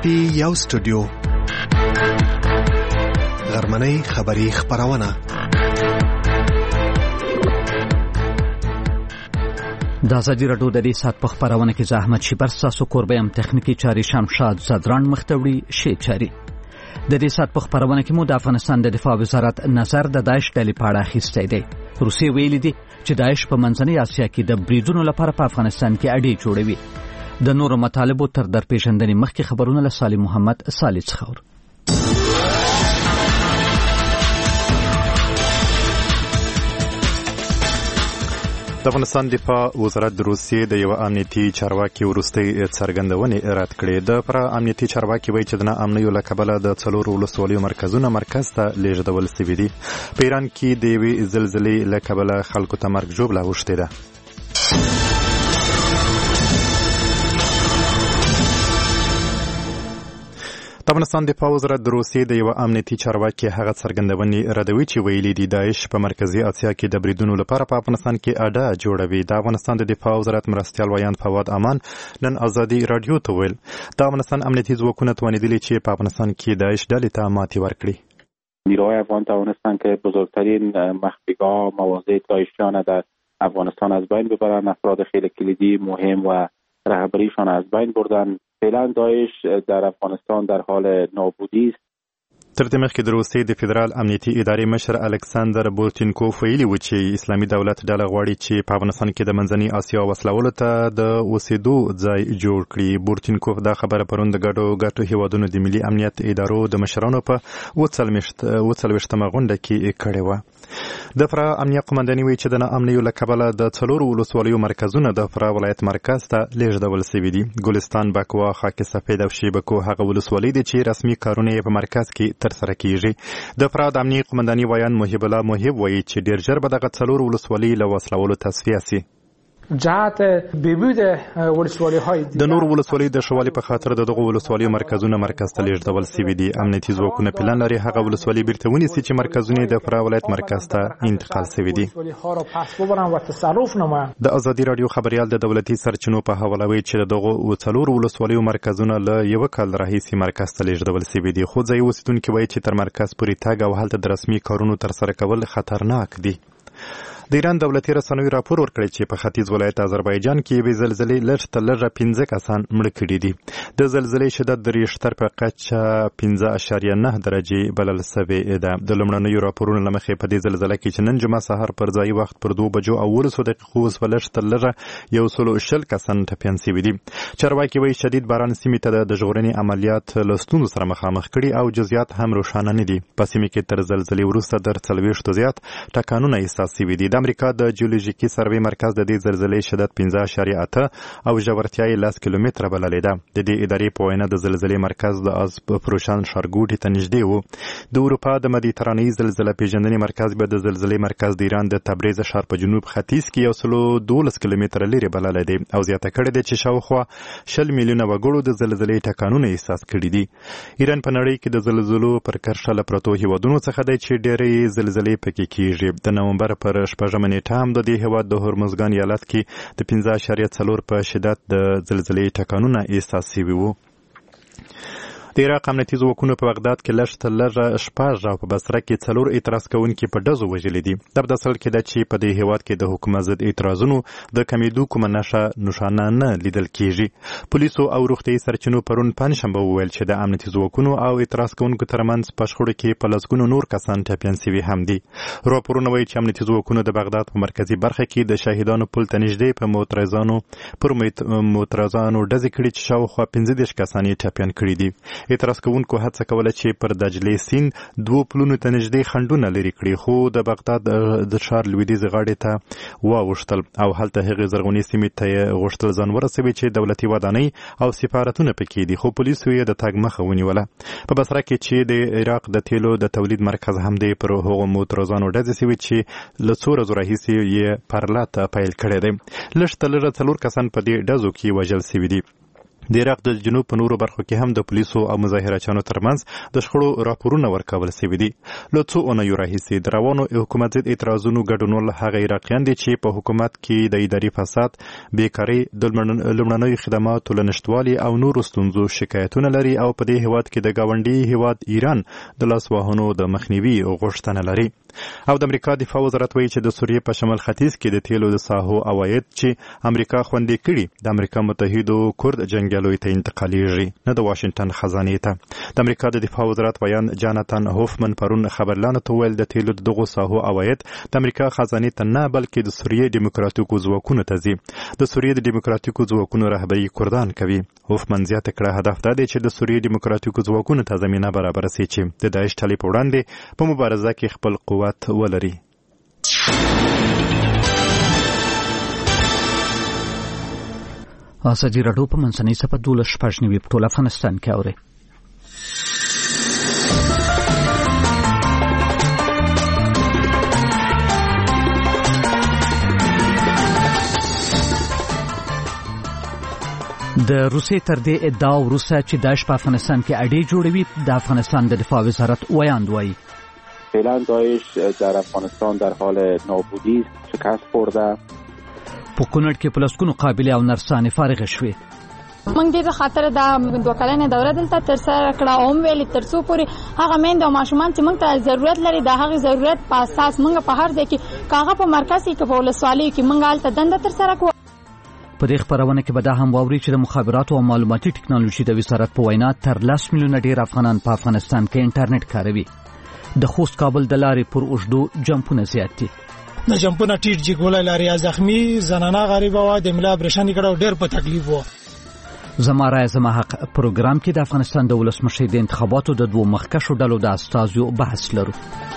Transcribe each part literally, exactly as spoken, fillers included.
پی یو سټوډیو غرمنۍ خبری خبرونه د ازادي راډیو د دې سات په خبرونه کې زحمت شي پر ساسو کوربیم تخنیکی چاري شمشاد زدران مختوړي شي چاري د دې سات په خبرونه کې مو د افغانستان د دفاع وزارت نظر د داعش ډلې په اړه اخیستی دی. روسیې ویلي دي چې داعش په منځنۍ اسیا کې د بریدونو لپاره په افغانستان کې اډې جوړوي. د نورو مطالبو تر درپېژندنې مخکې خبرونه له صالح محمد صالح څخه اورو. د افغانستان دفاع وزارت د روسیې د یو امنیتي چارواکي وروستۍ څرګندونې رد کړې. د پر امنیتي چارواکي وایي چې د ناامنیو له کبله د څلورو ولسوالیو مرکزونه مرکز ته لیږدول سوي دي. په ایران کې د یوې زلزلې له کبله خلکو ته مرګ ژوبله اوښتې ده. د افغانستان دفاع وزارت د روسیې د یو امنیتي چارواکي هغه څرګندونې ردوي چې ویلي دي داعش په مرکزي اسیا کې د بریدونو لپاره په افغانستان کې اډه جوړوي. د افغانستان د دفاع وزارت مرستیال ویاند فواد امان نن ازادي رادیو ته ویل د افغانستان امنیتي ځواکونه توانیدلي چې په افغانستان کې داعش ډلې ته ماتې ورکړي. نیروهای افغان توانستند که بزرگترین مخفیگاه مواضع داعشیان در افغانستان از بین ببرند. افراد خیلی کلیدی مهم و رهبریشان از بین بردن. فعلا داعش در افغانستان در حال نابودی است. تر دې مخکې د روسیې د فدرال امنیتي ادارې مشر الکساندر بورتینکوف ویلي و چې اسلامي دولت ډله غواړي چې په افغانستان کې د منځنۍ اسیا وسلولو ته د اوسېدو ځای جوړ کړي. بورتینکوف دا خبره پرون د ګډو ګټو هیوادونو د ملي امنیت ادارو د مشرانو په اووه څلوېښتمه غونډه کې کړې وه. د فرا امنیه قمنداني وایي چې د ناامنیو له کبله د څلورو ولسوالیو مرکزونه د فرا ولایت مرکز ته لیږدول سوي دي. ګلستان، بکوا، خاک سفید او شیبکو هغه ولسوالۍ دي چې رسمي کارونه یې په مرکز کې ترسره کیږي. د فرا د امنیه قمنداني ویاند محب الله محب وایي چې ډیر ژر به دغه څلورو ولسوالۍ له وسلولو تصفیه سي. جهت بهبود ولسوالی های د نور ولسوالی د شوالي په خاطر دغه ولسوالی مرکزونه مرکز ته لیږدول سوي دي. امنیتي ځواکونه پلان لري هغه ولسوالی بیرته ونیسي چې مرکزونه د فرا ولایت مرکز ته انتقال سوي دي. د ازادي رادیو خبريال د دولتي سرچینو په حواله وایي چې دغه څلور ولسوالیو مرکزونه له یو کال راهیسې مرکز ته لیږدول سوي دي. خو ځای اوسیدونکي وایي چې تر مرکز پورې تګ او هلته د رسمي کارونو ترسره کول خطرناک دي. د ایران دولتي رسنیو راپور ورکړی چې په ختیځ ولایت آذربایجان کې یوې زلزلې لږ تر لږه پنځه کسان مړه کړي دي. د زلزلې شدت د ریشتر په کچه پنځه اعشاریه نه درجې بلل سوې ده. د لومړنیو راپورونو له مخې په دې زلزله کې چې نن جمعه سهار پر ځایي وخت پر دوه بجو او اوولسو دقیقو وسوه لږ تر لږه یو سل او شل کسان ټپیان سوي دي. چارواکي وایي شدید باران سیمې ته د ژغورنې عملیات له ستونزو سره مخامخ کړي او جزئیات هم روښانه نه دي. په سیمې کې تر زلزلې وروسته در څلوېښتو زیات ټکانونه احساس سوي دي. د امریکا د جیولوژیکي سروې مرکز د دې زلزلې شدت پنځه اعشاریه اته او ژورتیا یې لس کیلومتره بللې ده. د دې ادارې په وینا د زلزلې مرکز د از پروشان ښارګوټي ته نږدې و. د اروپا د مدیترانې زلزله پیژندنې مرکز به د زلزلې مرکز د ایران د تبریز ښار په جنوب ختیځ کې یو سل دولس کیلومتره لرې بللی دی او زیاته کړې ده چې شاوخوا شل میلیونه وګړو د زلزلې ټکانونه احساس کړي دي. ایران په نړۍ کې د زلزلو پر کرښه له پرتو هیوادونو څخه دی چې ډېرې زلزلې پکې کیږي. د نومبر پر شپږمه نیټه هم د دې هیواد د هرمزګان ایالت کې د پنځه اعشاریه څلور په شدت د زلزلې ټکانونه احساس شوي وو. د عراق امنیتي ځواکونو په بغداد کې لږ تر لږه شپږ او په بصره کې څلور اعتراض کوونکي په ډزو وژلي دي. دا په اصل کې ده چې په دې هیواد کې د حکومت ضد اعتراضونو د کمیدو کومه نښه نښانه نه لیدل کیږي. پولیسو او روغتیايي سرچینو پرون پنجشنبه وویل چې د امنیتي ځواکونو او اعتراض کوونکو ترمنځ په شخړو کې په لسګونو نور کسان ټپیان سوي هم دي. راپورونه وایي چې امنیتي ځواکونو د بغداد په مرکزي برخه کې د شهیدانو پل ته نږدې په معترضانو پر معترضانو ډزې کړي چې شاوخوا پنځه دېرش کسان یې ټپیان کړي دي. اعتراض کوونکو هڅه کوله چې پر دجلې سیند دوو پلونو ته نږدې خنډونه لرې کړي خو د بغداد د ښار لویدیځې غاړې ته واوښتل او هلته هغې زرغونې سیمې ته یې غوښتل ځان ورسوي چې دولتي ودانۍ او سفارتونه پکې دي خو پولیسو یې د تګ مخه ونیوله. په بصره کې چې د عراق د تیلو د تولید مرکز هم دی پر هغو معترضانو ډزې سوي چې له څو ورځو راهیسې یې پرلته پیل کړی دی. لږ تر لږه څلور کسان په دې ډزو کې وژل سوي دي. د عراق د جنوب په نورو برخو کې هم د پولیسو او مظاهرچیانو ترمنځ د شخړو راپورونه ورکول شوي دي. له څو اونیو راهیسې د روانو حکومت ضد اعتراضونو ګډونوال هغه عراقیان دي چې په حکومت کې د اداري فساد، بیکاري، د لومړنیو خدماتو له نشتوالي او نورو ستونزو شکایتونه لري او په دې هیواد کې د ګاونډي هیواد ایران د لاسوهنو د مخنیوي غوښتنه لري. او د امریکا دفاع وزارت وایي چې د سوریې په شمال ختیځ کې د تیلو د ساحو عواید چې امریکا خوندي کړي د امریکا متحدو کورد جنګیالیو ته انتقالیږي، نه د واشنگټن خزانې ته. د امریکا د دفاع وزارت ویان جاناتان هوفمن پرون خبرلانو ته ویل د تیلو دغه ساحو عواید د امریکا خزانې ته نه بلکې د سوریې دیموکراتیکو ځواکونو ته ځي. د سوریې د دیموکراتیکو ځواکونو رهبري کردان کوي. هوفمن زیاته کړه هدف دا دی چې د سوریې دیموکراتیکو ځواکونو ته زمینه برابره شي چې د داعش ډلې په وړاندې په مبارزه کې خپل قوت ولري. ازادي راډیو په منځنۍ صفحه دولس شپږ نوي په ټول افغانستان کې اوري. د روسیې تر دې ادعا وروسته چې داعش په افغانستان کې اډې جوړوي، د افغانستان د دفاع وزارت ویاند وایي فعلا داعش در افغانستان در حال نابودی شکست خورده. په کونړ کې په لسګونو قابلې او نرسانې فارغې شوې. موږ دې په خاطر د دوه کلنې دوره دلته ترسره کړه او هم ویلې تر څو پورې هغه میندې او ماشومان چې موږ ته ضرورت لري د هغې ضرورت په اساس موږ په هر ځای کې که هغه په مرکز کې که په ولسوالیو کې موږ هلته دنده ترسره کړو. په دې خبرونه کې به دا هم واوري چې د مخابراتو او معلوماتي ټکنالوژي د وزارت په وینا تر لس میلیونه ډیر افغانان په افغانستان کې انټرنیټ کاروي. د خوست کابل د لارې پر اوږدو جمپونه زیات دي. د جمپونه ټیټ جګولای لارې زخمی زنانه غریبه و د ملا برېښنې کړه ډېر په تکلیف و. زما رای زما حق پروګرام کې د افغانستان د ولسمشر د انتخاباتو د دوه مخکښو ډلو د استازو بحث لرو.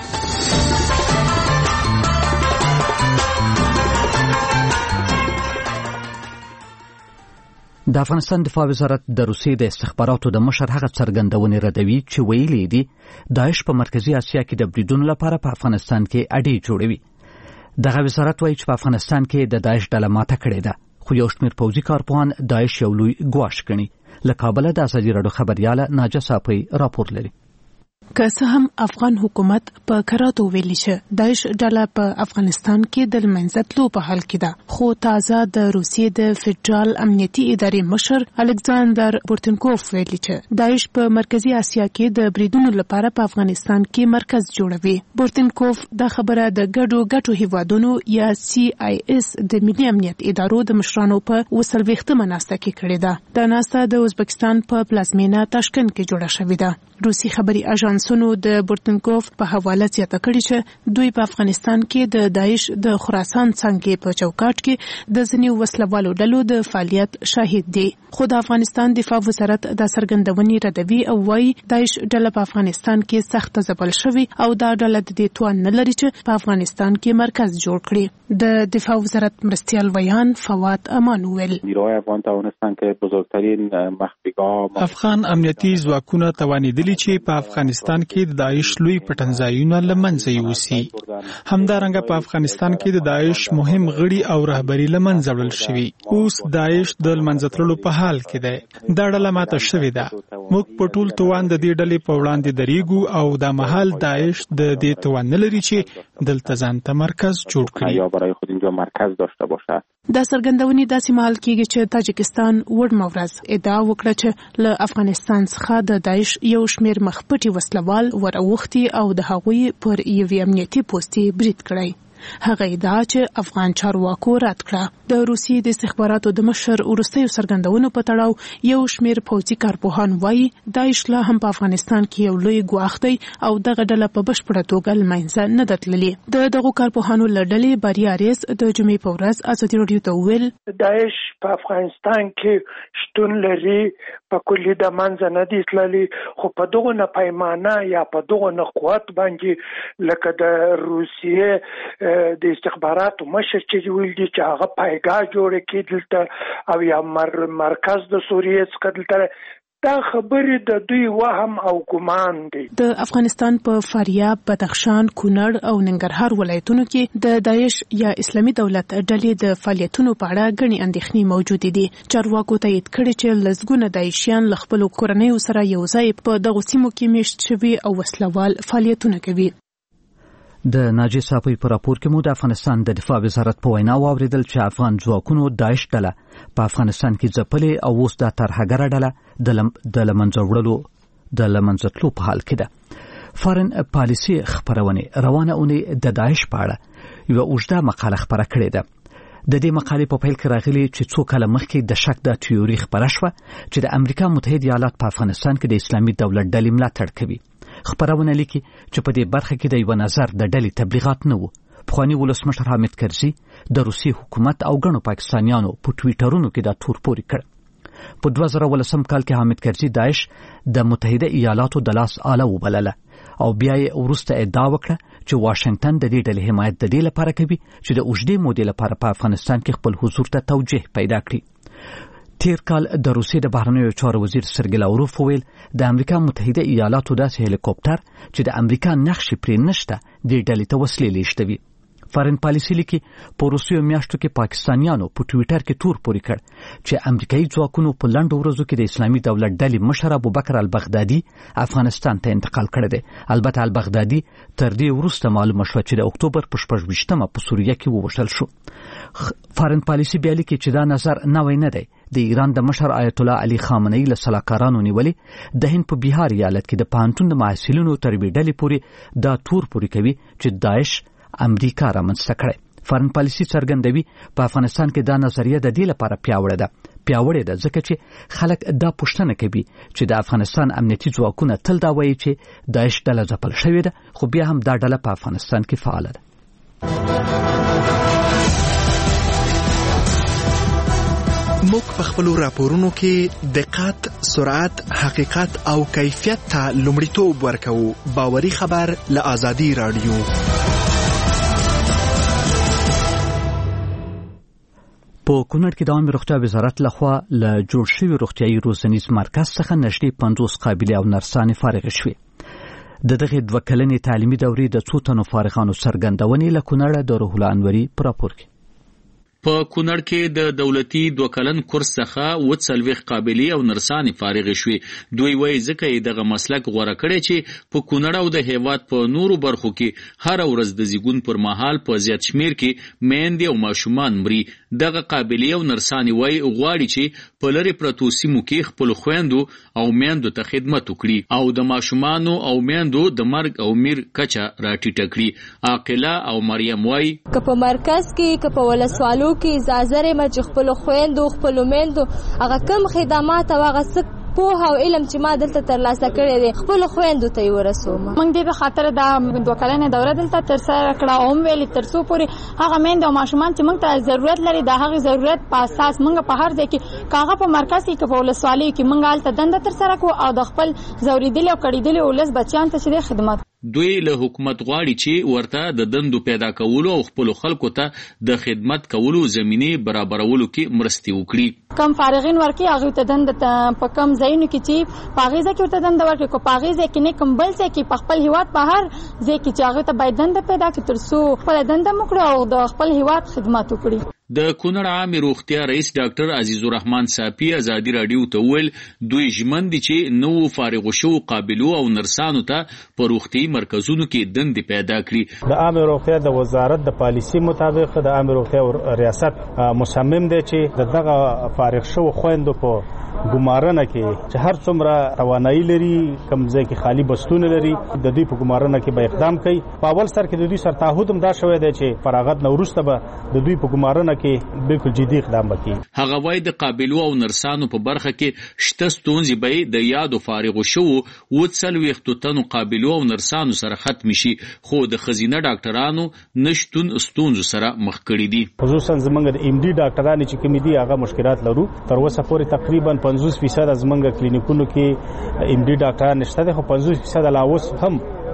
د افغانستان دفاع وزارت د روسیې د استخباراتو د مشر هغه څرګندونې ردوي چې ویلي دي داعش په مرکزی اسیا کې د بریدونو لپاره په افغانستان کې اډې جوړوي. دغه وزارت وایي چې په افغانستان کې د داعش ډله ماته کړې ده، خو یو شمېر پوځي کارپوهان داعش یو لوی ګواښ ګڼي. له کابله د ازادي راډیو خبریاله ناجه صافی راپور لري. که څه هم افغان حکومت په کراتو ویلي چې داعش ډله په افغانستان کې د لمنځه تلو په حال کې ده، خو تازه د روسیې د فدرال امنیتي ادارې مشر الکساندر بورتنکوف ویلي چې داعش په مرکزی اسیا کې د بریدونو لپاره په افغانستان کې مرکز جوړوي. بورتنکوف دا خبره د ګډو ګټو هیوادونو یا سی آی اس د ملي امنیت ادارو د مشرانو په وسلويختمه ناسته کې کړې ده. دا ناسته د ازبکستان په پلازمینه تاشکند کې جوړه شوې ده. روسي خبري اژانسونو د بورتنکوف په حواله زیاته کړې چې دوی په افغانستان کې د داعش د خراسان څنګه په چوکاټ کې د ځینې وسلوالو ډلو د فعالیت شاهد دي. خو د افغانستان دفاع وزارت د سرګندونې ردوي او وايي داعش ډله په افغانستان کې سخت ځپل شوی او دا ډله د دې توان نه لري چې په افغانستان کې مرکز جوړ کړي. د دفاع وزارت مرستیال ویان فواد امان ویل نیروهای افغان توانستن که بزرگترین مخفیگاه افغان امنیتي ځواکونه توانیدلي چې په افغانستان کې د داعش لوی پټنځایونه له منځه یوسي. همدارنګه په افغانستان کې د داعش مهم غړي او رهبري له منځه وړل شوي. اوس داعش د لمنځه تللو په حال کې دی. دا ډله ماته شوې ده. موږ په ټول توان د دې ډلې په وړاندې درېږو او دا مهال داعش د دې توان نه لري چې دلته ځان ته مرکز جوړ کړي. برای خود اینجا مرکز داشته باشه. دا سرګندونې داسې مهال کېږي چې تاجکستان وړمه ورځ ادعا وکړه چې له افغانستان څخه د داعش یو شمېر مخپټي وسلوال ور اوښتي او د هغوی پر یوې امنیتي پوستې برید کړی. هغه ادعا چې افغان چارواکو رد کړه. د روسیې د استخباراتو د مشر وروستیو څرګندونو په تړاو یو شمېر پوځي کارپوهان وایي داعش لا هم په افغانستان کې یو لوی ګواښ دی او دغه ډله په بشپړه توګه له منځه نه ده تللې. د دغو کارپوهانو له ډلې بریا ریس د جمعې په ورځ ازادي راډیو ته وویل داعش په افغانستان کې شتون لري، په کلي د منځه نه دي تللي، خو په دغو نه پیمانه یا په دغو نه قوت باندې لکه د روسیې د استخباراتو مشر چې ویل دي چې هغه پایګاه جوړ کړي دلته او یا مر مرکز د سوریې څخه دلته دا خبرې د دوی وهم او ګمان دي. د افغانستان په فاریاب، بدخشان، کونړ او ننګرهار ولایتونو کې د داعش یا اسلامي دولت ډلې د فعالیتونو په اړه غني اندېښنې موجودې دي. چارواکو تایید کړي چې لسګونه داعشیان له خپلو کورنیو سره یو ځای په دغو سیمو کې میشت شوي او وسلوال فعالیتونه کوي. د ناجی صافی په راپور کې مو د افغانستان د دفاع وزارت په وینا واوریدل چې افغان ځواکونو داعش ډله په افغانستان کې ځپلې او اوس د ترهګره ډله د لم د لمنځه وړلو د لمنځه تلو په حال کې ده. فارن پالیسي خبرونه روانه اونۍ د داعش په اړه یو اوږده مقاله خبره کړې ده. د دې مقالې په پیل کې راغلي چې څو کاله مخکې د شک د تیوري خبره شوه چې د امریکا متحده ایالات په افغانستان کې د اسلامي دولت ډلې ملاتړ کوي. خبرونه لیکي چې په دې برخه کې د یو نظر د ډلې تبلیغات نه وو. پخوانی ولسمشر حامد کرزي د روسي حکومت او ګڼو پاکستانیانو په ټویټرونو کې دا تور پوري کړ. په دوه زره ولسم کال کې حامد کرزي داعش د متحده ایالاتو د لاس آله وبلله او بیا یې وروسته ادعا وکړه چې واشنگټن د دې ډلې حمایت د دې لپاره کوي چې د اوږدې مودې لپاره په افغانستان کې خپل حضور ته توجیه پیدا کړي. تیر کال د روسیې د بهرنیو چارو وزیر سرګی لاوروف ویل د امریکا متحده ایالاتو داسې هلیکوپټر چې د امریکا نقشې پرې نشته دې ډلې ته وسلې لیږدوي. فارن پالیسي لیکي په روسیو میاشتو کې پاکستانیانو په ټویټر کې تور پوري کړ چې امریکایي ځواکونو په لنډو ورځو کې د اسلامي دولت ډلې مشر ابوبکر البغدادي افغانستان ته انتقال کړی دی. البته البغدادي تر دې وروسته معلومه شوه چې د اکتوبر په شپږ ویشتمه په سوریه کې ووژل شو. فارن پالیسي بیا لیکي چې دا نظر نوی نه دی. د ایران د مشر آیت الله علي خامنه‌ای له سلاکارانو نیولې د هند په بهار ایالت کې د پوهنتون د محصلینو تر یوې ډلې پورې دا تور پوري کوي چې داعش امریکا رامنځته کړی. فارن پالیسي څرګندوي په افغانستان کې دا نظریه د دې لپاره پیاوړې ده پیاوړې ده ځکه چې خلک دا پوښتنه کوي چې د افغانستان امنیتي ځواکونه تل دا وایي چې داعش ډله ځپل شوې ده، خو بیا هم دا ډله په افغانستان کې فعاله ده. موږ په خپلو راپورونو کې دقت، سرعت، حقیقت او کیفیت ته لومړیتوب ورکوو. باوري خبر له آزادي رادیو. په کونړ کې د عامه روغتیا وزارت لخوا له جوړ شوي روغتیايي روزنیز مرکز څخه نږدې پنځوس قابلې او نرسانې فارغې شوې. د دغه دوه کلنې تعلیمي دورې د څو تنو فارغانو څرګندونې له کونړه د روح الله انوري په راپور کې. په کونړ کې د دولتي دوه کلن کورس څخه اووه څلوېښت قابلې او نرسانې فارغې شوې. دوی وایي ځکه یې دغه مسلک غوره کړی چې په کونړ او د هېواد په نورو برخو کې هره ورځ د زیږون پر مهال په زیات شمېر کې میندې او ماشومان مري. دغه قابلې او نرسانې وایي غواړي چې په لرې پرتو سیمو کې خپلو خویندو او میندو ته خدمت وکړي او د ماشومانو او میندو د مرګ او میر کچه راټیټه کړي. عاقله او مریم وایي که په مرکز کې که په ولسوالو کې اجازه لرم چې خپل خويندو خپل میندو هغه کم خدمات او هغه څه په او علم چې ما دلته ترلاسه کړی دی خپل خويندو ته ورسوم. موږ دې په خاطر د دوه کلنې دوره دلته تر سره کړه او ویلي تر څو پورې هغه میندو او ماشومان چې موږ ته ضرورت لري د هغه ضرورت په اساس موږ په هر ځای کې کاغه په مرکز کې په ولسوالۍ کې موږ الته دنده تر سره کوو او د خپل زوریدل او کړیدل ولس بچیان ته چې خدمت. دوی له حکومت غواړي چې ورته د دندو پیدا کولو او خپل خلکو ته د خدمت کولو زمینه برابرولو کې مرستې وکړي. کم فارغین ورکی هغه ته دند په کم ځایونو کې چې پاغیزه کې ته دند ورکی کو پاغیزه کې نه کم بل څه کې په خپل هیواد په هر ځای کې چې هغه ته باید دند پیدا کړي تر څو خپل دند مکړي او د خپل هیواد خدمت وکړي. د کونړ عامه روغتیا رئیس ډاکټر عزیز الرحمن صافی ازادي رادیو ته ویل دوی ژمن دي چې نو فارغ شو قابلو او نرسانو ته په روغتي مرکزونو کې دندې پیدا کړي. د عامه روغتیا د وزارت د پالیسي مطابق د عامه روغتیا ریاست مصمم دی چې دغه فارغ شو خويندو په ګمارنه کې چې هر څومره توانایي لري کوم ځای کې خالی بستونه لري د دې په ګمارنه کې به اقدام کوي. په اول سر کې د دوی سره تعهد هم دا شوی دی چې فراغت نه وروسته به د دوی په ګمارنه کې بالکل جدي اقدام وکړي. هغه وایي د قابلو او نرسانو په برخه کې شته ستونزې به د یادو فارغو شو اووه څلوېښتو تنو قابلو او نرسانو سره ختم شي خو د خزینه ډاکټرانو نشتون ستونزو سره مخ کړي دي. خصوصا زمونږ د ایم ډي ډاکټرانو چې کوم دي هغه مشکلات لرو. تر اوسه پورې تقریبا پنځوس فیصد از زمونږ کلینیکونو کې ایم ډي ډاکټران نشته دي خو پنځوس فیصد لا اوس هم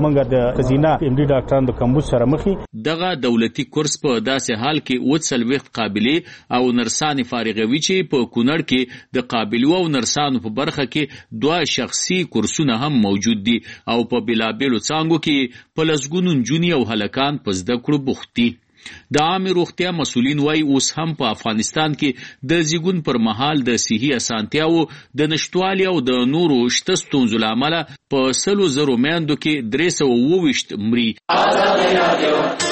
موږ د خزینه ام ډي ډاکټرانو د کمبود سره مخې. دغه دولتي کورس په داسې حال کې وڅل وخت قابلې او نرسانې فارغوي چې په کونړ کې د قابلو او نرسانو په برخه کې دوه شخصي کورسونه هم موجود دي او په بلابلو څانګو کې په لسګونو نجونې او هلکان په زده کړو بوخت دي. د عامه روغتیا مسؤلین وایي اوس هم په افغانستان کې د زیږون پر مهال د صحي اسانتیاو د نشټوالي او د نورو شته ستونزو له امله په سلو زرو میندو کې درې سوه اووه ویشت مري.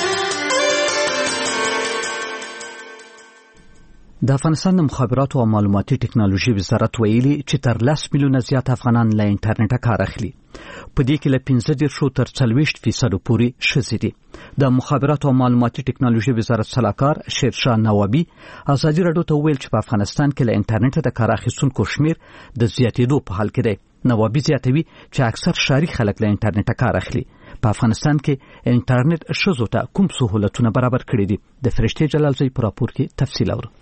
د افغانستان د مخابراتو او معلوماتي ټکنالوژي وزارت ویلي چې تر لس میلیونه زیات افغانان له انټرنیټه کار اخلي. په دې کې له پنځه دېرشو تر څلوېښت فیصدو پورې ښځې دي. د مخابراتو او معلوماتي ټکنالوژي وزارت سلاکار شیرشاه نوابي ازادي راډیو ته وویل چې په افغانستان کې له انټرنیټه د کار اخیستونکو شمیر د زیاتېدو په حال کې دی. نوابي زیاتوي چې اکثر ښاري خلک له انټرنیټه کار اخلي. په افغانستان کې انټرنیټ ښځو ته کوم سهولتونه برابر کړي دي؟ د فرشتې جلالزی په راپور کې تفصیل اورو.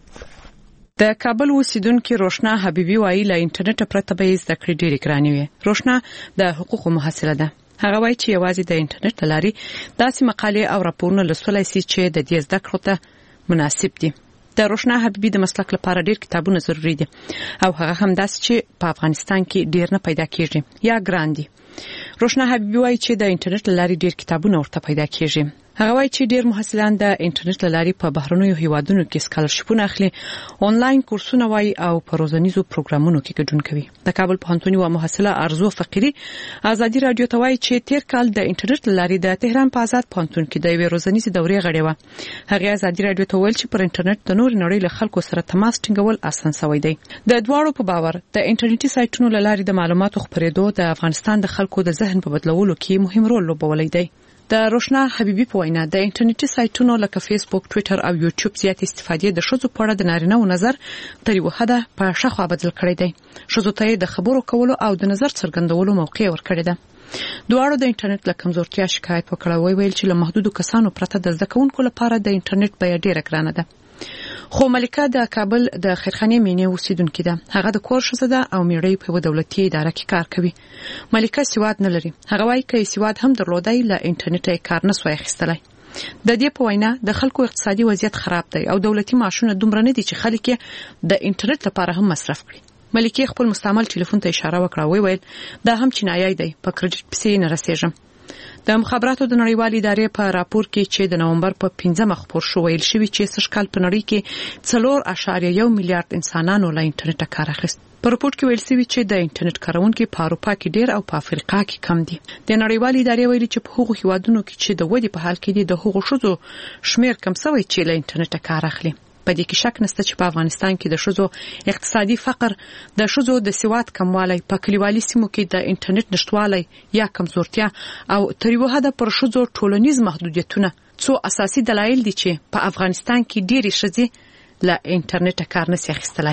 د کابل اوسیدونکو روشنا حبیبي وایي له انټرنیټ پرته به زده کړې ډېرې ګرانې وي. روشنا د حقوقو محصله ده. هغه وایي چې یوازې د انټرنیټ له لارې داسې مقالې او راپورونه لوستلی شي چې د دې زده کړو ته مناسب دي. د روشنا حبیبي د مسلک لپاره ډېر کتابونه ضروري دي او هغه هم داسې چې په افغانستان کې ډېر نه پیدا کېږي یا ګران دي. روشنا حبیبي وایي چې د انټرنیټ له لارې ډېر کتابونه ورته پیدا کېږي. هغه وایي چې ډېر محصلان د انټرنیټ له لارې په بهرنیو هیوادونو کې سکالرشیپونه اخلي، آنلاین کورسونه وایي او په روزنیزو پروګرامونو کې ګډون کوي. د کابل پوهنتون یوه محصله ارزو فقیري ازادي راډیو ته وایي چې تیر کال د انټرنیټ له لارې د تهران په آزاد پوهنتون کې د یوې روزنیزې دورې غړې وه. هغې ازادي راډیو ته ویل چې پر انټرنیټ د نورې نړۍ له خلکو سره تماس ټینګول اسان شوی دی. د دواړو په باور د انټرنیټي سایټونو له لارې د معلوماتو خپرېدو د افغانستان د خلکو د ذهن په بدلولو کې مهم رول لوبولی دی. د روشنا حبیبي په وینا د انټرنیټي سایټونو لکه فیسبوک، ټویټر او یوټیوب زیات استفادې د ښځو په اړه د نارینه‌و نظر تر یوه حده په ښه خوا بدل کړی دی. ښځو ته د خبرو کولو او د نظر څرګندولو موقع ورکړې ده. دواړو د انټرنیټ له کمزورتیا شکایت وکړ او ویل چې له محدودو کسانو پرته د زده کوونکو لپاره د انټرنیټ بیه ډیره ګرانه ده. خو ملکه د کابل د خیرخانې مینې اوسیدونکې ده. هغه د کور ښځه ده او میړه په یوه دولتي اداره کې کار کوي. ملکه سواد نه لري. هغه وایي که سواد هم درلودی له انټرنیټه یې کار نه سوی اخیستلی. د دې په وینا د خلکو اقتصادي وضعیت خراب دی او دولتي معاشونه دومره نه دي چې خلک یې د انټرنیټ لپاره هم مصرف کړي. ملکه خپل مستعمل ټلیفون ته اشاره وکړه او ویل دا هم چینایي دی، په کریډټ پسې نه رسېږم. د مخابراتو د نړیوالې ادارې په راپور کې چې د نومبر په پنځمه خپور شو ویل شوی چې سږ کال په نړۍ کې څلور اعشاریه یو میلیارډ انسانانو له انټرنیټه کار اخیست. په راپور کې ویل شوی چې د انټرنیټ کارونکي په اروپا کې ډیر او په افریقا کې کم دي. د نړیوالې ادارې ویلي چې په هغو هیوادونو کې چې د ودې په حال کې دي د هغو ښځو شمیر کم شوی چې له انټرنیټه کار اخلي. په دې کې شک نشته چې په افغانستان کې د ښځو اقتصادي فقر، د ښځو د سواد کموالی، په کلیوالي سیمو کې د انټرنیټ نشټوالی یا کمزورتیا او تر یوه حده پر ښځو ټولنیز محدودیتونه څو اساسي دلایل دي چې په افغانستان کې ډېرې ښځې له انټرنیټه کار نشي اخیستلی.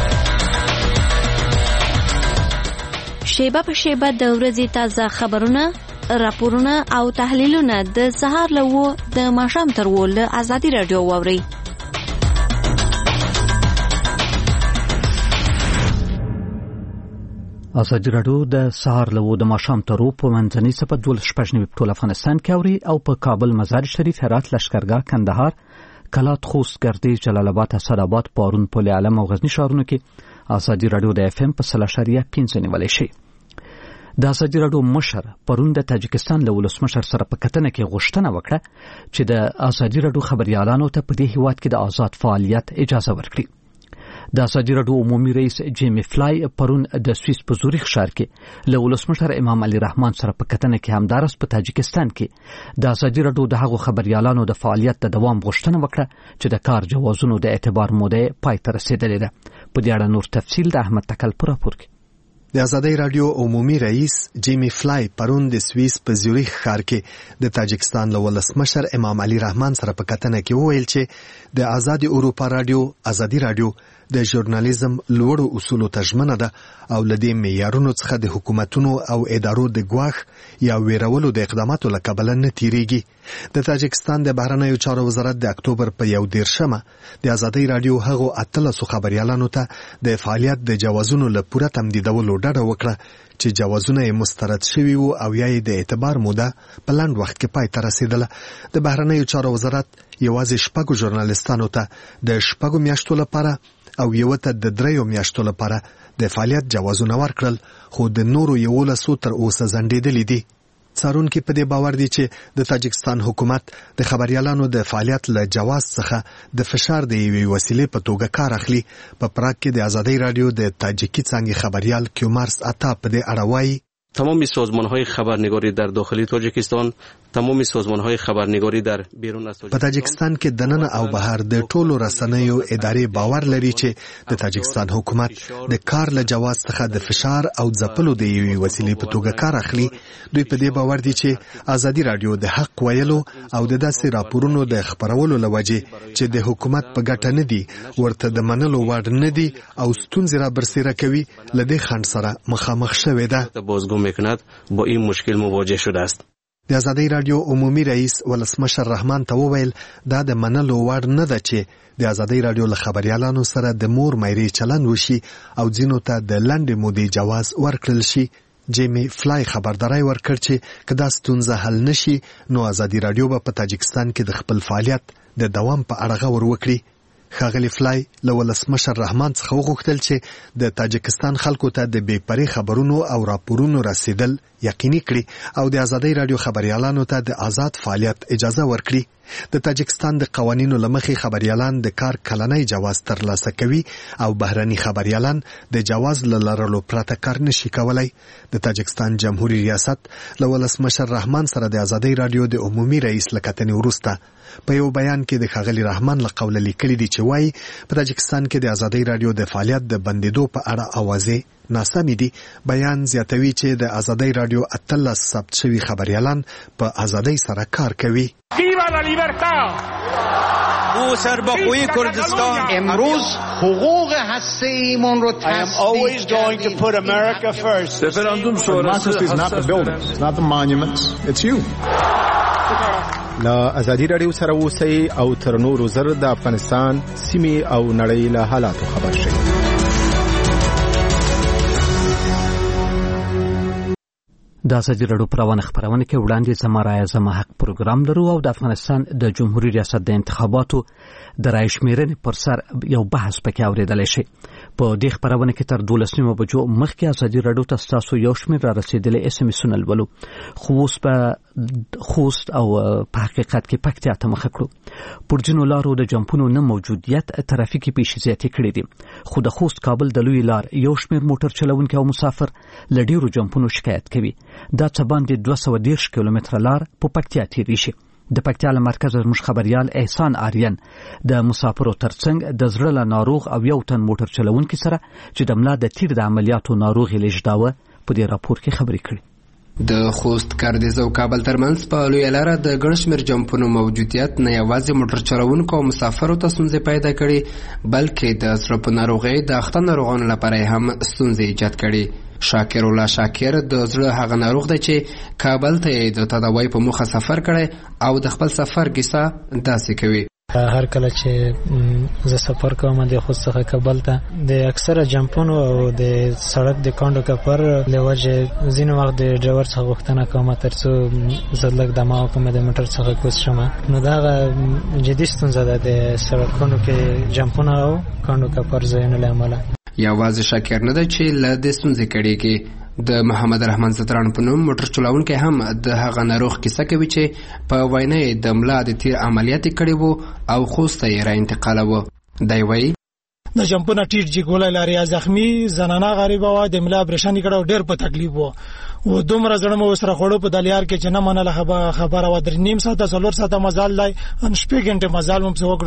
شیبه په شیبه د ورځې تازه خبرونه، راپورونه او تحلیلونه د سهار له اووه د ماښام تر اووه له ازادي راډیو واورئ. ازادي راډیو د سهار له اووه د ماښام تر اووه په منځنۍ سپه دولس شپږ نوي په ټول افغانستان کې اوري او په کابل، مزار شریف، هرات، لشکرګاه، کندهار، کلات، خوست، ګردیز، جلال آباد، اسداباد، پارون، پل علم او غزنی ښارونو کې ازادي راډیو د اف ام په سل اشاریه پنځه نیولی شي. د ازادي راډیو مشر پرون د تاجکستان له ولسمشر سره په کتنه کې غوښتنه وکړه چې د ازادي راډیو خبريالانو ته په دې هیواد کې د آزاد فعالیت اجازه ورکړي. د ازادي راډیو عمومي رئیس جیمی فلای پرون د سویس په زوریخ ښار کې له ولسمشر امام علي رحمان سره په کتنه کې همدارس په تاجکستان کې د ازادي راډیو د هغو خبريالانو د فعالیت د دوام غوښتنه وکړه چې د کار جوازونو د اعتبار موده پای ته رسیدلې ده. په دې اړه نور تفصیل د احمد تکل په راپور کې. د ازادي راډیو عمومي رئیس جیمی فلای پرون د سویس په زوریخ ښار کې د تاجکستان له ولسمشر امام علي رحمان سره په کتنه کې وویل چې د آزادي اروپا راډیو، ازادي راډیو د ژورنالیزم لوړو اصولو ته ژمنه ده او له دې معیارونو څخه د حکومتونو او ادارو د ګواښ یا ویرولو د اقداماتو له کبله نه تیریږي. د تاجکستان د بهرنیو چارو وزارت د اکتوبر په یو دیرشمه د ازادۍ راډیو هغو اتلسو خبریالانو ته د فعالیت د جوازونو له پوره تمدیدولو ډډه وکړه چې جوازونه یې مسترد شوي وو او یا یې د اعتبار موده په لنډ وخت کې پای ته رسېدله. د بهرنیو چارو وزارت یوازې شپږو ژورنالیستانو ته د شپږو میاشتو لپاره او یو ته د دریو میاشتو لپاره د فعالیت جوازونه ورکړل، خو د نورو یولسو تر اوسه ځنډېدلي دي. څارونکي په دې باور دي چې د تاجکستان حکومت د خبریالانو د فعالیت له جواز څخه د فشار د یوې وسیلې په توګه کار اخلي. په پراګ کې د ازادۍ راډیو د تاجیکي څانګې خبریال کیومارس عطا په دې اړه وایي: تمامی سازمان‌های خبرنگاری در داخل تاجیکستان، تمامی سازمان‌های خبرنگاری در بیرون از په تاجکستان کې دننه او بهر د ټولو رسنیو ادارې باور لري چې د تاجکستان حکومت د کار له جواز څخه د فشار او ځپلو د یوې وسیلې په توګه کار اخلي. دوی په دې باور دي چې ازادي راډیو د حق ویلو او د داسې راپورونو د خپرولو له وجې چې د حکومت په ګټه نه دي، ورته د منلو وړ نه دي او ستونزې را برسېره کوي، له دې خنډ سره مخامخ شوې ده. میکند با این مشکل مواجه شده است. د ازادۍ راډیو عمومي رئیس ولسمشر رحمان ته وویل دا د منلو وړ نه ده چې د ازادۍ راډیو له خبریالانو سره د مور میرې چلند وشي او ځینو ته د لنډې مودې جواز ورکړل شي. جیمی فلای خبرداري ورکړ چې که دا ستونزه حل نشي نو ازادۍ راډیو به په تاجکستان کې د خپل فعالیت د دوام په اړه غور وکړي. ښاغلي فلای له ولسمشر رحمان څخه وغوښتل چې د تاجکستان خلکو ته د بې پرې خبرونو او راپورونو رسیدل یقیني کړي او د ازادۍ راډیو خبریالانو ته د آزاد فعالیت اجازه ورکړي. د تاجکستان د قوانینو له مخې خبریالان د کار کلنی جواز ترلاسه کوي او بهرني خبریالان د جواز له لرلو پرته کار نشي کولی. د تاجکستان جمهوریت ریاست له ولسمشر رحمان سره د ازادۍ راډیو د عمومي رئیس له کتنې وروسته په یو بیان کې د ښاغلي رحمان له قوله لیکلي دي چې وایي په تاجکستان کې د ازادۍ راډیو د فعالیت د بندېدو په اړه اوازې ناسمې دي. بیان زیاتوي چې د ازادۍ راډیو اتلس ثبت شوي خبریالان په ازادۍ سره کار کوي. او سربخوی کردستان امروز حقوق هسته ایمون رو تصدیق کردیم. Referendum sonrası is not the buildings, not the monuments, it's you. لا ازادي راډیو سره اوسئ او تر نورو زر د افغانستان سیمې او نړۍ له حالاتو خبر شئ. د ازادي راډیو پروانه خبرونه کې وړاندې زما رایه زما حق پروګرام لرو او د افغانستان د جمهوریت ریاست د انتخاباتو د رایې شمیرنې پر سر یو بحث پکې اوریدلی شي. په دې خبرونه کې تر دولس نیمو بجو مخکې ازادي راډیو ته ستاسو یو شمېر را رسېدلی اس ام اسونه لولو، خو اوس په خوست او په حقیقت کې پکتیا ته مخه کړو. پر ځینو لارو د جمپونو نه موجودیت ترافیکي پیښې زیاتې کړې دي، خو د خوست کابل د لوی لار یو شمېر موټر چلونکي او مسافر له ډېرو جمپونو شکایت کوي. دا څه باندې دوه سوه دېرش کیلومتره لار په پکتیا تېرې شي. د پکتیا له مرکزه زموږ خبریال احسان آریان د مسافرو ترڅنګ د زړه له ناروغ او یو تن موټر چلونکي سره چې د ملا د تیر د عملیاتو ناروغ یې لېږداوه په دې راپور کې خبرې کړي. د خوست کاردیز او کابل ترمنځ په لویه لاره د ګڼ شمېر جمپونو موجودیت نه یوازې موټر چلوونکو او مسافرو ته ستونزې پیدا کړي، بلکې د زړه په ناروغۍ د اخته ناروغانو لپاره هم ستونزې ایجاد کړي. شاکر الله شاکر د زړه هغه ناروغ دی چې کابل ته د تداوی په موخه سفر کړی او د خپل سفر کیسه داسې کوي. هر کله چې زه سفر کوم د خوست څخه کابل ته د اکثره جمپونو او د سړک د کاندو کپر له وجې ځینې وخت د ډرایور څخه غوښتنه کوم ترڅو زه لږ دمه وکړم د موټر څخه کوز شم. نو دا جدي ستونزه ده د سړکونو کې جمپونه او کاندو کپر ځایونو له امله. یوازې شاکر نه ده چې له دې ستونزې کړېږي. د محمد رحمان زتران په نوم موټر چلوونکی هم د هغه ناروغ کیسه کوي چې په وینا یې د ملا د تیر عملیات یې کړی وو او خوست ته یې را انتقالوه. دی وایي د جمپونه ټیټ جګولی لارې زخمي زنانه غریبه وه، د ملا اپریشن یې کړی او ډېر په تکلیف وو. و دومره زړه مې ورسره خوړو په دلیار کې چې نه منله خبره وه. درې نیم ساعته څلور ساعته مزال دی، شپږ ګنټې مزال مو پسې وکړو.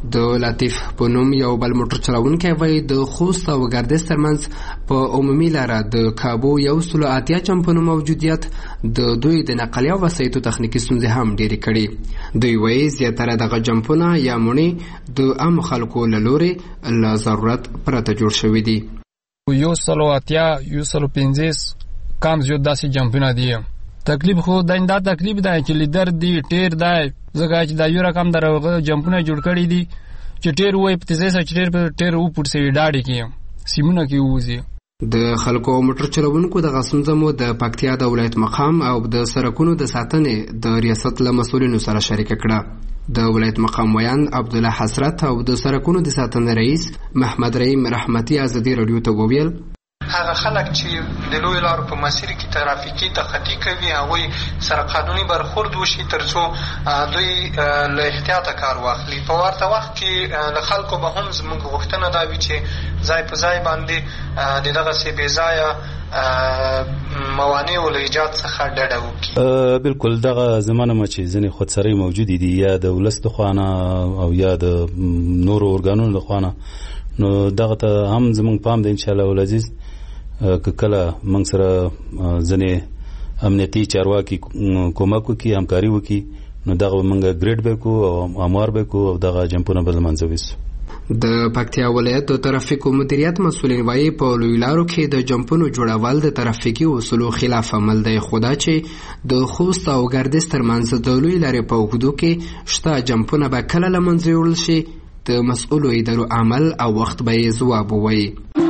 د لطیف په نوم یو بل موټر چلوونکی وایي د خوست او ګردیز ترمنځ په عمومي لاره د کابو یو سلو اتیا جمپونو موجودیت د دوی د نقلیه وسایطو تخنیکي ستونزې هم ډېرې کړي. دوی وایي زیاتره دغه جمپونه یا مڼې د عامو خلکو له لورې له ضرورت پرته جوړ شوي دي. یو سلو اتیا یو سلو پنځه کم زیات داسې جمپونه دي. تکلیف خو دا تکلیف دی چې لیدر دی ټیر دی ځکه چې دا یو رقم دروغه جمپونه جوړ کړي دي چې ټیر وای په تیزه سره ټیر په ټیر او پټ سي ډاډي کې سیمونه کې وځي. د خلکو موټر چلوونکو د غسنځ مو د پکتیا د ولایت مقام او د سرکونو د ساتنې د ریاست له مسولینو سره شریک کړه. د ولایت مقام ویان عبد الله حسرت او د سرکونو د ساتنې رئیس محمد رحیم رحمتي ازادي رادیو ته وویل هغه خلک چې د لوی لارو په مسیر کې ترافیکي تخطی کوي هغوی سره قانوني برخورد وشي ترڅو دوی له احتیاطه کار واخلي. په ورته وخت کې له خلکو به هم زموږ غوښتنه دا وي چې ځای په ځای باندې د دغسې بې ځایه موانعو له ایجاد څخه ډډه وکړي. بالکل دغه زمانه ما چې ځینې خودسرۍ موجودې دي یا د ولس د خوا نه او یا د نورو ارګانونو د خوا نه نو دغه ته هم زموږ پام دی انشاءالله العزیز که کله موږ سره ځینې امنیتي چارواکي کومک وکړي همکاري وکړي نو دغه موږ ګریډ به کړو او اموار به کړو او دغه جمپونه به له منځه ویسو. د پکتیا ولایت د ترافیکو مدیریت مسؤلین وایي په لوی لارو کې د جمپونو جوړول د ترافیکي اصولو خلاف عمل دی. خو دا چې د خوست او ګردیز ترمنځ د لوی لارې په اوږدو کې شته جمپونه به کله له منځه یوړل شي د مسؤلو ادارو عمل او وخت به یې ځواب ووایي.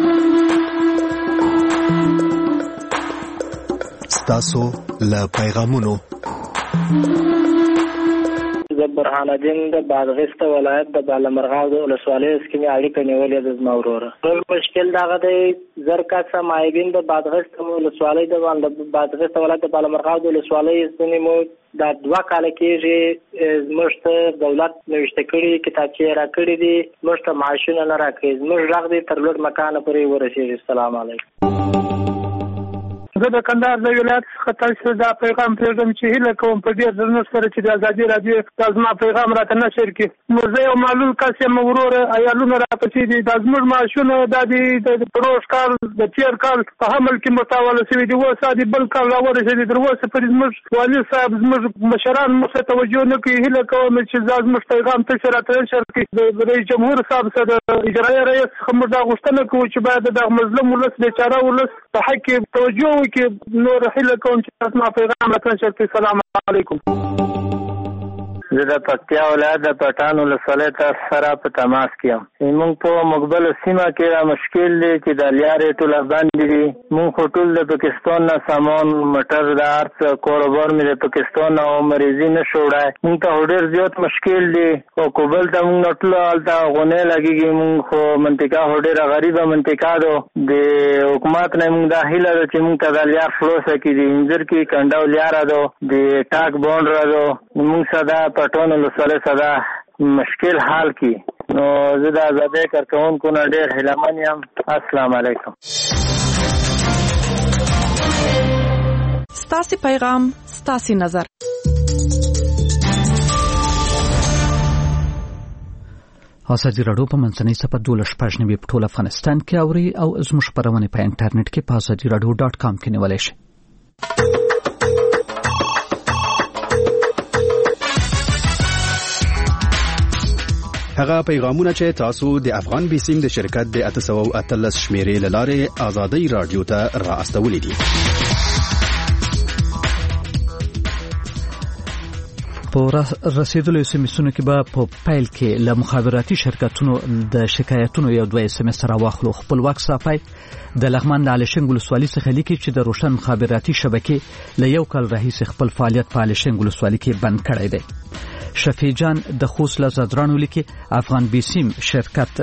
ستاسو له پیغامونو د برهان الدین د بادغیس ولایت د بالامرغاو د ولسوالۍ څخه مې اړیکه نیولې د زما وروره. ټول مشکل دغه دی زر کسه مایبین د بادغیس ولسوالۍ د بادغیس ولایت د بالامرغاو د ولسوالۍ ځینې مو دا دوه کاله کېږي زموږ ته دولت نوشته کړي کتابچې را کړي دي زموږ ته معاشونه نه راکوي زموږ غږ دی تر لوړ مکانه پورې ورسېږي. السلام علیکم. زه د کندهار د ولایت څخه تاسو دا پیغام پرېږدم چې هیله کوم په ډېر درنښت سره چې د ازادي راډیو دا زما پیغام راته نشر کړي. نو زه یو معلول کس یم وروره عیالونه راپسې دي دا زموږ معاشونه دا د پروژ کال د تېر کال په حمل کې متاوله شوي دي اوس دا بل کال راورسېدي تر اوسه پورې زموږ والي صاحب زموږ مشران موږ ته توجه نه کوي. هیله کوم چې دا زموږ پیغام تاسو راته نشر کړي. د رئیس جمهور صاحب سره د اجرایي رئیس څخه موږ دا غوښتنه کوو چې باید د مظلوم ولس بیچاره ولس په حق کې توجه وکړي. نور هیله کوم چې تاسو ما پیغام راته نشر کړئ. السلام علیکم. زه د پکتیا ولایت د پټان ولسوالۍ تاسو سره په تماس کې یم. موږ په مقبله سیمه کې دا مشکل دی چې د لارې ټوله بندې دي. موږ خو ټول د پاکستان نه سامان موټر د هر څه کاروبار مې د پاکستان نه مریضي نه شو وړی. موږ ته ډېر زیات مشکل دی او کوبل ته موږ نه ټوله هلته غونې لګېږي. موږ خو منطقه خو ډېره غریبه منطقه ده. د حکومت نه موږ دا هیله ده چې موږ ته دا لار خلاصه کړي. د انځر کې کنډو لاره ده د ټاک بانډ ده موږ سره پټون ولسوالۍ سره مشکل حال کی. نو زه د ازادۍ کارکوونکو نه ډېر هیلهمن یم. السلام علیکم. ستاسو پیغام ستاسو نظر. ازادي راډیو په منځنۍ صفحه دولس شپږ نوي په ټول افغانستان کې اوري او زموږ خبرونه په انټرنیټ کې په ازادي راډیو ډاټ کام کې نیولای شئ. هغه پیغامونه چې تاسو د افغان بیسیم د شرکت د اته سوه او اتلس شمیرې له لارې ازادي راډیو ته را استولې دي. په رسیدلو اس ام اسونو کې به په پیل کې له مخابراتي شرکتونو د شکایتونو یو دوه اس ام اس راوخلو. خپلواک صافي د لغمان د علشنګ ولسوالۍ څخه لیکي چې د روشن مخابراتي شبکې له یو کال راهیسې خپل فعالیت په علشنګ ولسوالۍ کې بند کړی دی. شفیع جان د خوست له زدرانو لیکي افغان بیسیم شرکت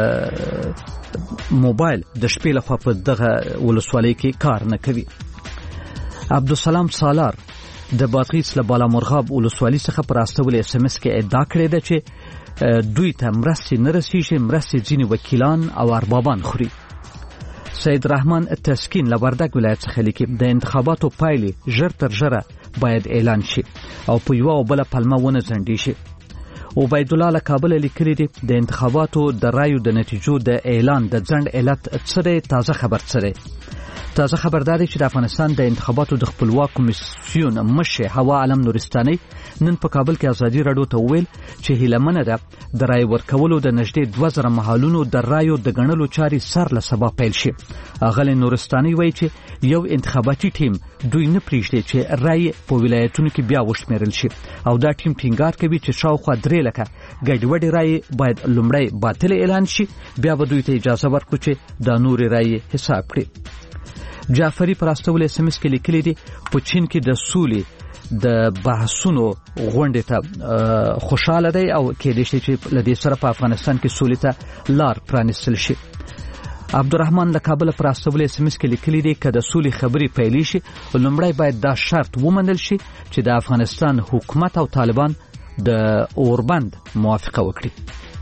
موبایل د شپې لخوا په دغه ولسوالۍ کې کار نه کوي. عبدالسلام سالار د بادغیس له بالامرغاب ولسوالۍ څخه پر استول اس ام اس کې ادعا کړې ده چې دوی ته مرستې نه رسیږي. مرستې ځینې وکیلان او اربابان خوري. سید رحمان تسکین له وردګ ولایت څخه لیکي د انتخاباتو پایلې ژر تر ژره باید اعلان شي او په یو او بل پلمه ونه ځنډي شي. عبید الله له کابل لیکلي دي د انتخاباتو د رایو د نتیجو د اعلان د ځنډ علت څه دی؟ تازه خبر څه دی؟ تازه خبر دا دی چې د افغانستان د انتخاباتو د خپلواک کمیسیون مشر هوا علم نورستاني نن په کابل کې ازادي راډیو ته وویل چې هیلمنه ده د رای ورکولو د نږدې دوه زره محلونو د رایو د ګڼلو چارې سر له سبا پیل شي. اغلی نورستاني وایي چې یو انتخاباتي ټیم دوی نه پریږدي چې رای په ولایتونو کې بیا وشمیرل شي او دا ټیم ټینګار کوي چې شاوخوا درې لکه ګډوډي رای باید لومړی باطل اعلان شي، بیا به دوی ته اجازه ورکړي چې دا نور رای حساب کړي. جعفری پر استول اس ام اس کې لیکلي دي په چین کې د سولې د بحثونو غونډې ته خوشاله دی او کېدای شي چې له دې سره په افغانستان کې سولې ته لار پرانیستل شي. عبدالرحمن له کابل پر استول اس ام اس کې لیکلي دي که د سولې خبرې پیلې شي لومړی باید دا شرط ومنل شي چې د افغانستان حکومت او طالبان د اوربند موافقه وکړي.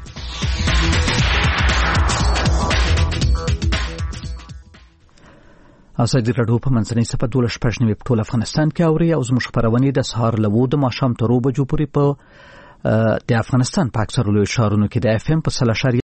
ازادي راډیو په منځنۍ صفحه دوه شپږ نوي په ټول افغانستان کې اوري او زموږ خبرونه د سهار له وو د ماښام تر اوو بجو پورې په د افغانستان په اکثرو لویو ښارونو کې د اف ام په سل اشاریه